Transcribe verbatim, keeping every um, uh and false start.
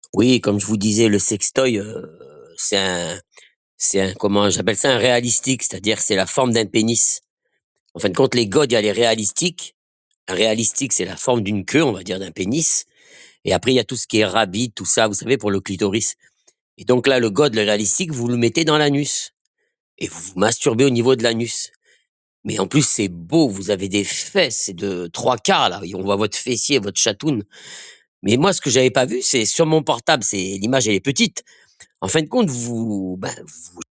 Oui, comme je vous disais, le sextoy, heu, c'est un c'est un comment j'appelle ça? Un réalistique, c'est-à-dire c'est la forme d'un pénis. En fin de compte, les godes, il y a les réalistiques. Un réalistique, c'est la forme d'une queue, on va dire, d'un pénis et après il y a tout ce qui est rabbit, tout ça, vous savez, pour le clitoris et donc là, le gode, le réalistique, vous le mettez dans l'anus et vous vous masturbez au niveau de l'anus. Mais en plus, c'est beau, vous avez des fesses, c'est de trois quarts là et on voit votre fessier, votre chatoune. Mais moi, ce que j'avais pas vu, c'est sur mon portable, c'est l'image elle est petite. En fin de compte, vous ben, vous